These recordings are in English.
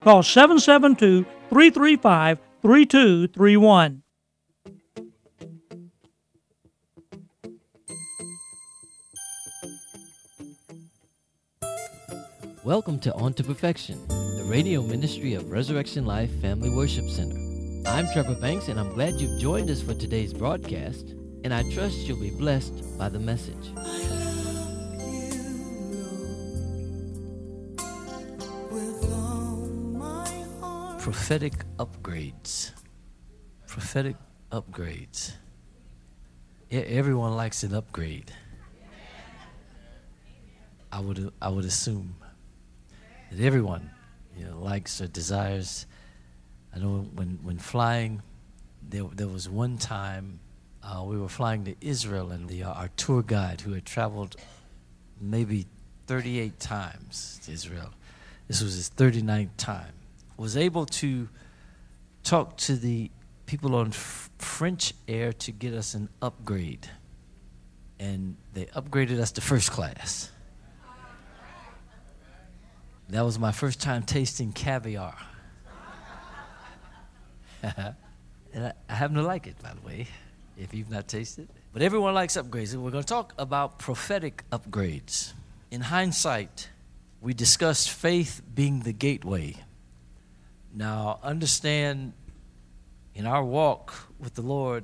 Call 772-335-3231. Welcome to On to Perfection, the radio ministry of Resurrection Life Family Worship Center. I'm Trevor Banks, and I'm glad you've joined us for today's broadcast, and I trust you'll be blessed by the message. Prophetic upgrades. Prophetic upgrades. Everyone likes an upgrade. I would assume that everyone, likes or desires. I know when flying, there was one time we were flying to Israel, and our tour guide, who had traveled maybe 38 times to Israel, this was his 39th time, was able to talk to the people on French Air to get us an upgrade. And they upgraded us to first class. That was my first time tasting caviar. And I happen to like it, by the way, if you've not tasted it. But everyone likes upgrades. And we're going to talk about prophetic upgrades. In hindsight, we discussed faith being the gateway. Now, understand, in our walk with the Lord,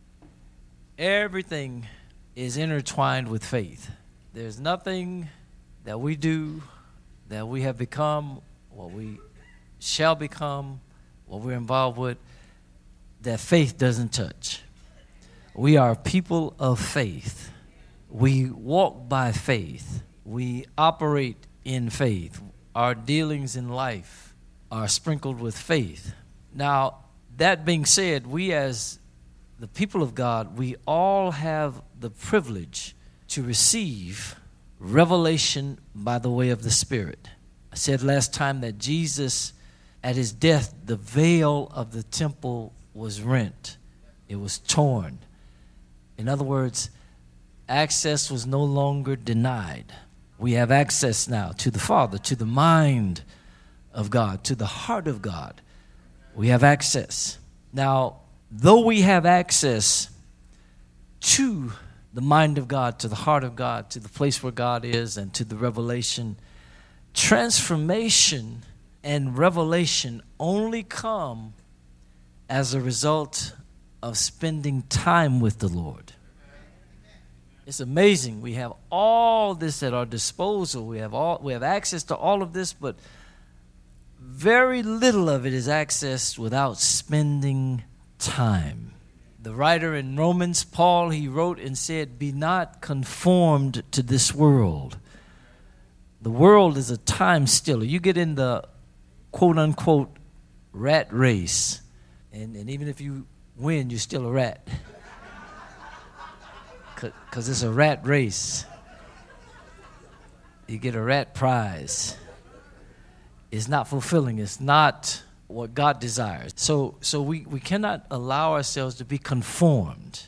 everything is intertwined with faith. There's nothing that we do, that we have become, what we shall become, what we're involved with, that faith doesn't touch. We are people of faith. We walk by faith. We operate in faith. Our dealings in life are sprinkled with faith. Now, that being said, we as the people of God, we all have the privilege to receive revelation by the way of the Spirit. I said last time that Jesus, at his death, the veil of the temple was rent. It was torn. In other words, access was no longer denied. We have access now to the Father, to the mind of God, to the heart of God. We have access. Now, though we have access to the mind of God, to the heart of God, to the place where God is, and to the revelation, transformation and revelation only come as a result of spending time with the Lord. It's amazing. We have all this at our disposal. We have access to all of this, but very little of it is accessed without spending time. The writer in Romans, Paul, he wrote and said, "Be not conformed to this world." The world is a time stealer. You get in the quote-unquote rat race, and even if you win, you're still a rat. Because it's a rat race. You get a rat prize. It's not fulfilling. It's not what God desires. So we cannot allow ourselves to be conformed,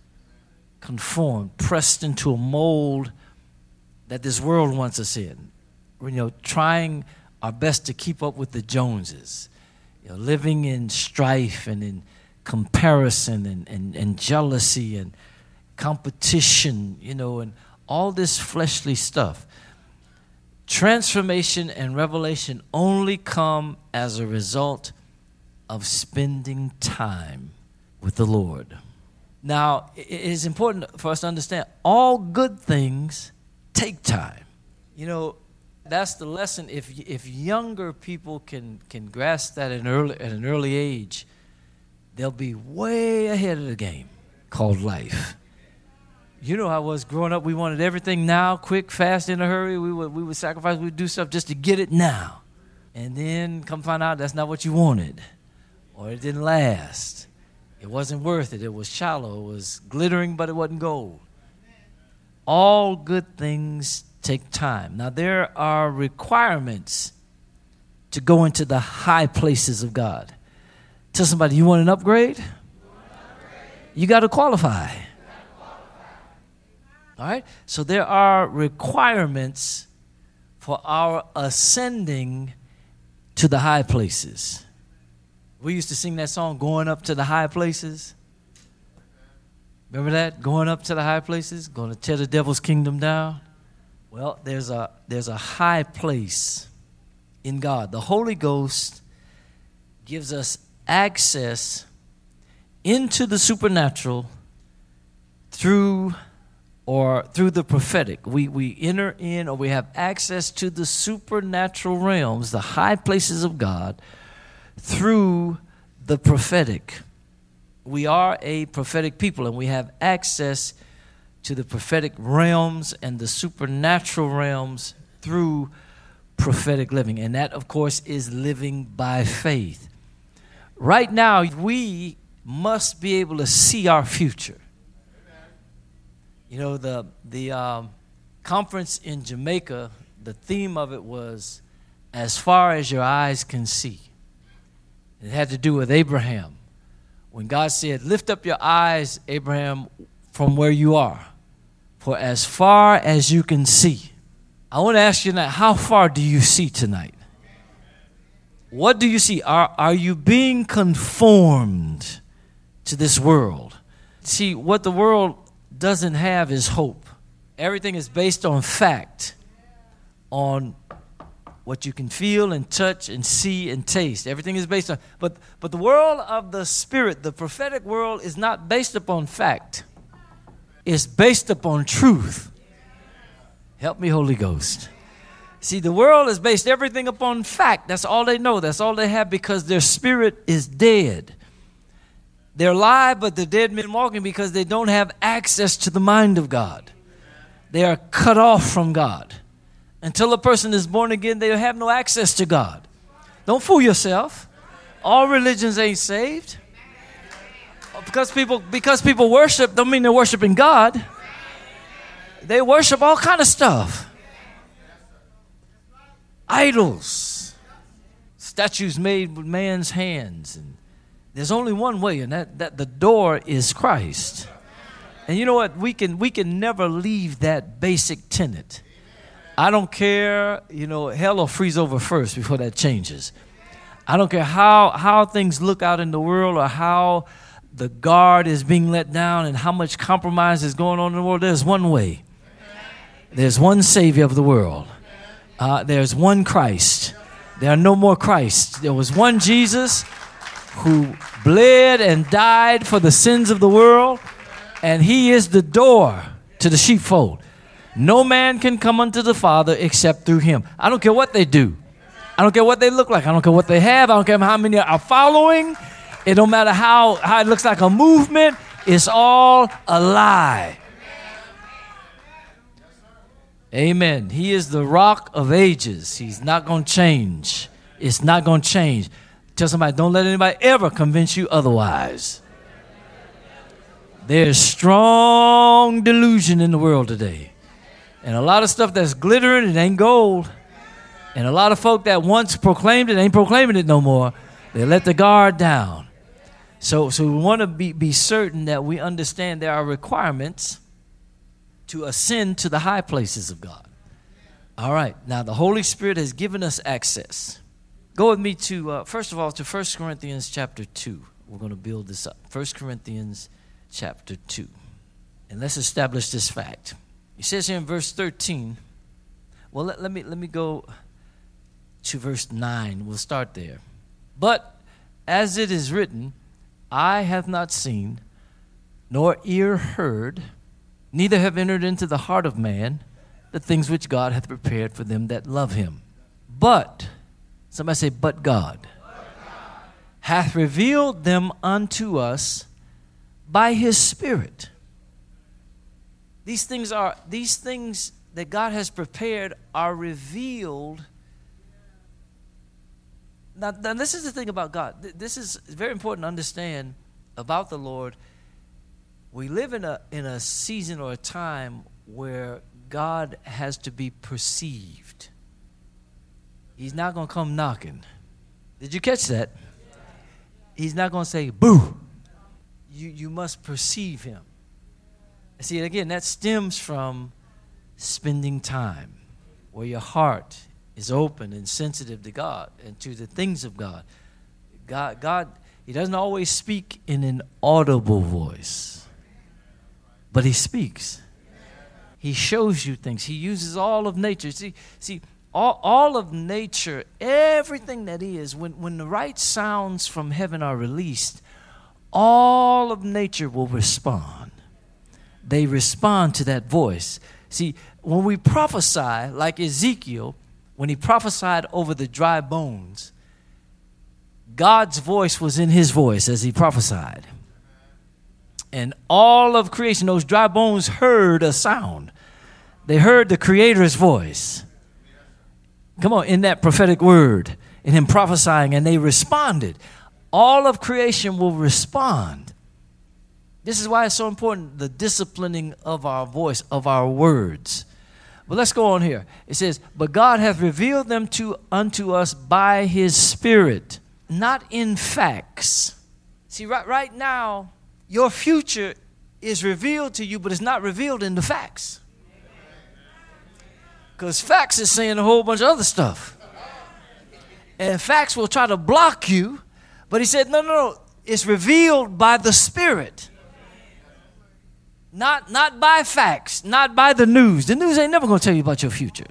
pressed into a mold that this world wants us in. Trying our best to keep up with the Joneses, living in strife and in comparison and jealousy and competition, and all this fleshly stuff. Transformation and revelation only come as a result of spending time with the Lord. Now, it is important for us to understand all good things take time. That's the lesson. If younger people can grasp that at an early age, they'll be way ahead of the game called life. You know how it was growing up. We wanted everything now, quick, fast, in a hurry. We would sacrifice. We would do stuff just to get it now. And then come find out that's not what you wanted. Or it didn't last. It wasn't worth it. It was shallow. It was glittering, but it wasn't gold. All good things take time. Now, there are requirements to go into the high places of God. Tell somebody, you want an upgrade? You got to qualify. All right? So there are requirements for our ascending to the high places. We used to sing that song, Going Up to the High Places. Remember that? Going up to the high places, going to tear the devil's kingdom down. Well, there's a high place in God. The Holy Ghost gives us access into the supernatural through the prophetic. We enter in, or we have access to the supernatural realms, the high places of God, through the prophetic. We are a prophetic people, and we have access to the prophetic realms and the supernatural realms through prophetic living. And that, of course, is living by faith. Right now, we must be able to see our future. You know, the conference in Jamaica, the theme of it was, as far as your eyes can see. It had to do with Abraham. When God said, lift up your eyes, Abraham, from where you are, for as far as you can see. I want to ask you now, how far do you see tonight? What do you see? Are you being conformed to this world? See, what the world doesn't have is hope. Everything is based on fact, on what you can feel and touch and see and taste. Everything is based on, but the world of the spirit, the prophetic world, is not based upon fact. It's based upon truth. Help me, Holy Ghost. See, the world is based everything upon fact. That's all they know. That's all they have, because their spirit is dead. They're alive, but they're dead men walking because they don't have access to the mind of God. They are cut off from God. Until a person is born again, they have no access to God. Don't fool yourself. All religions ain't saved. Because people worship, don't mean they're worshiping God. They worship all kind of stuff. Idols. Statues made with man's hands. And there's only one way, and that the door is Christ. And you know what? We can never leave that basic tenet. I don't care, hell will freeze over first before that changes. I don't care how things look out in the world, or how the guard is being let down, and how much compromise is going on in the world. There's one way. There's one Savior of the world. There's one Christ. There are no more Christ. There was one Jesus who bled and died for the sins of the world, and he is the door to the sheepfold. No man can come unto the Father except through him. I don't care what they do. I don't care what they look like. I don't care what they have. I don't care how many are following. It don't matter how it looks like a movement. It's all a lie. Amen. He is the rock of ages. He's not going to change. It's not going to change. Tell somebody, don't let anybody ever convince you otherwise. There's strong delusion in the world today. And a lot of stuff that's glittering, it ain't gold. And a lot of folk that once proclaimed it ain't proclaiming it no more. They let the guard down. So we want to be certain that we understand there are requirements to ascend to the high places of God. All right. Now, the Holy Spirit has given us access. Go with me to, first of all, to 1 Corinthians chapter 2. We're going to build this up. 1 Corinthians chapter 2. And let's establish this fact. He says here in verse 13, well, let me go to verse 9. We'll start there. But as it is written, eye hath not seen, nor ear heard, neither have entered into the heart of man the things which God hath prepared for them that love him. But, somebody say, but God hath revealed them unto us by his Spirit. These things that God has prepared are revealed. Now, this is the thing about God. This is very important to understand about the Lord. We live in a season or a time where God has to be perceived. He's not going to come knocking. Did you catch that? He's not going to say, boo. You must perceive him. See, again, that stems from spending time where your heart is open and sensitive to God and to the things of God. God, he doesn't always speak in an audible voice, but he speaks. He shows you things. He uses all of nature. See, all of nature, everything that is, when the right sounds from heaven are released, all of nature will respond. They respond to that voice. See, when we prophesy, like Ezekiel, when he prophesied over the dry bones, God's voice was in his voice as he prophesied. And all of creation, those dry bones heard a sound. They heard the Creator's voice. Come on, in that prophetic word, in him prophesying, and they responded. All of creation will respond. This is why it's so important, the disciplining of our voice, of our words. But let's go on here. It says, but God hath revealed them unto us by his Spirit, not in facts. See, right now, your future is revealed to you, but it's not revealed in the facts. Because facts is saying a whole bunch of other stuff. And facts will try to block you. But he said, no. It's revealed by the Spirit. Not by facts, not by the news. The news ain't never going to tell you about your future.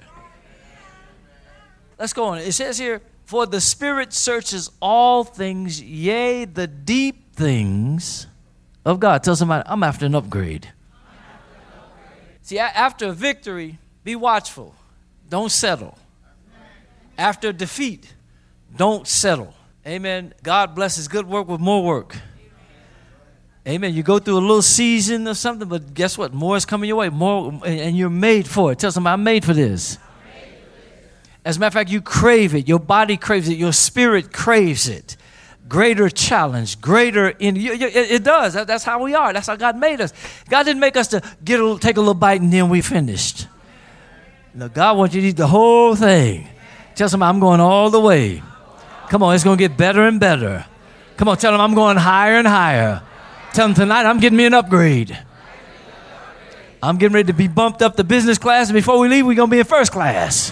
Let's go on. It says here, for the Spirit searches all things, yea, the deep things of God. Tell somebody, I'm after an upgrade. See, after a victory, be watchful. Don't settle. After defeat, don't settle. Amen. God blesses good work with more work. Amen. You go through a little season or something, but guess what? More is coming your way. More, and you're made for it. Tell somebody, I'm made for this. As a matter of fact, you crave it. Your body craves it. Your spirit craves it. Greater challenge, greater in it does. That's how we are. That's how God made us. God didn't make us to take a little bite and then we finished. No, God wants you to eat the whole thing. Tell somebody, I'm going all the way. Come on, it's going to get better and better. Come on, tell them I'm going higher and higher. Tell them tonight I'm getting me an upgrade. I'm getting ready to be bumped up to business class, and before we leave, we're going to be in first class.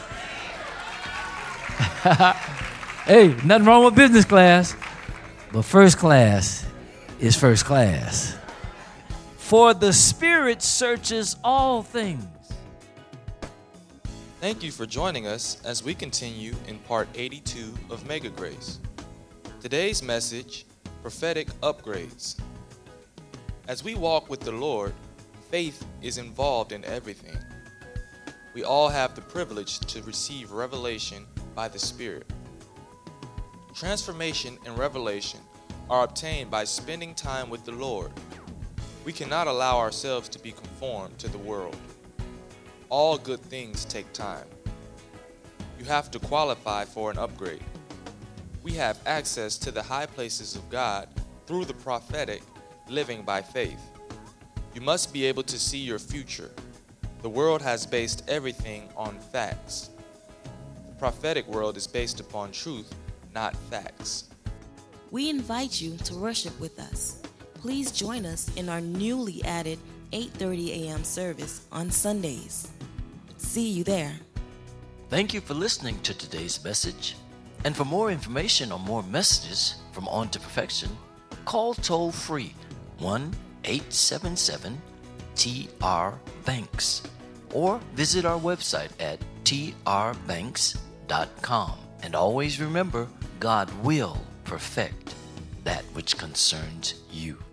Hey, nothing wrong with business class, but first class is first class. For the Spirit searches all things. Thank you for joining us as we continue in part 82 of Mega Grace. Today's message, prophetic upgrades. As we walk with the Lord, faith is involved in everything. We all have the privilege to receive revelation by the Spirit. Transformation and revelation are obtained by spending time with the Lord. We cannot allow ourselves to be conformed to the world. All good things take time. You have to qualify for an upgrade. We have access to the high places of God through the prophetic, living by faith. You must be able to see your future. The world has based everything on facts. The prophetic world is based upon truth, not facts. We invite you to worship with us. Please join us in our newly added 8:30 a.m. service on Sundays. See you there. Thank you for listening to today's message. And for more information on more messages from On to Perfection, call toll-free 1-877-TR-BANKS or visit our website at trbanks.com. And always remember, God will perfect that which concerns you.